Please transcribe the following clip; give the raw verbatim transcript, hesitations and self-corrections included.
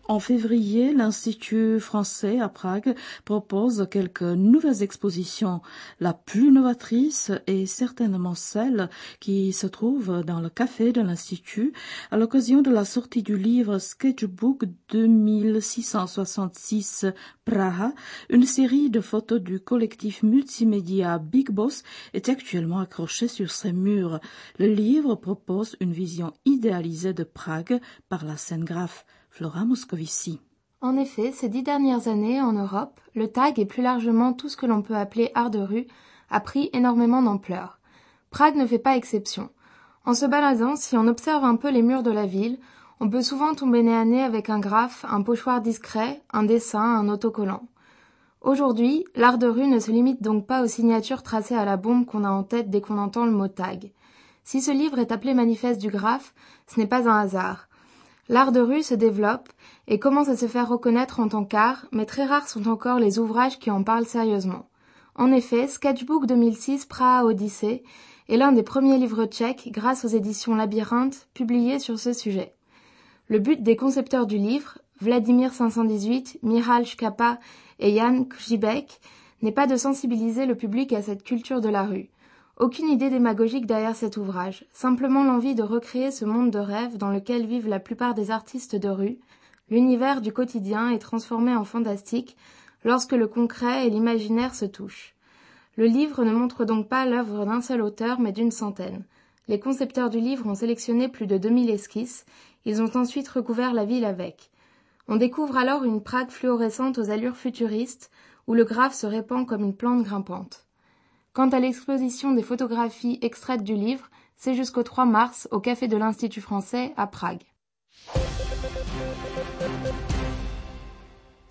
En février, l'Institut français à Prague propose quelques nouvelles expositions. La plus novatrice est certainement celle qui se trouve dans le café de l'Institut à l'occasion de la sortie du livre Sketchbook deux mille six cent soixante-six Praha. Une série de photos du collectif multimédia Big Boss est actuellement accrochée sur ses murs. Le livre propose une vision idéalisée de Prague par la scénographe Flora Moscovici. En effet, ces dix dernières années, en Europe, le tag et plus largement tout ce que l'on peut appeler art de rue a pris énormément d'ampleur. Prague ne fait pas exception. En se baladant, si on observe un peu les murs de la ville, on peut souvent tomber nez à nez avec un graphe, un pochoir discret, un dessin, un autocollant. Aujourd'hui, l'art de rue ne se limite donc pas aux signatures tracées à la bombe qu'on a en tête dès qu'on entend le mot tag. Si ce livre est appelé Manifeste du graphe, ce n'est pas un hasard. L'art de rue se développe et commence à se faire reconnaître en tant qu'art, mais très rares sont encore les ouvrages qui en parlent sérieusement. En effet, Sketchbook deux mille six Praha Odyssey est l'un des premiers livres tchèques, grâce aux éditions Labyrinthe, publiés sur ce sujet. Le but des concepteurs du livre, Vladimir cinq cent dix-huit, Michal Škapa et Jan Křibek, n'est pas de sensibiliser le public à cette culture de la rue. Aucune idée démagogique derrière cet ouvrage, simplement l'envie de recréer ce monde de rêve dans lequel vivent la plupart des artistes de rue. L'univers du quotidien est transformé en fantastique lorsque le concret et l'imaginaire se touchent. Le livre ne montre donc pas l'œuvre d'un seul auteur, mais d'une centaine. Les concepteurs du livre ont sélectionné plus de deux mille esquisses, ils ont ensuite recouvert la ville avec. On découvre alors une Prague fluorescente aux allures futuristes, où le graphe se répand comme une plante grimpante. Quant à l'exposition des photographies extraites du livre, c'est jusqu'au trois mars au Café de l'Institut français à Prague.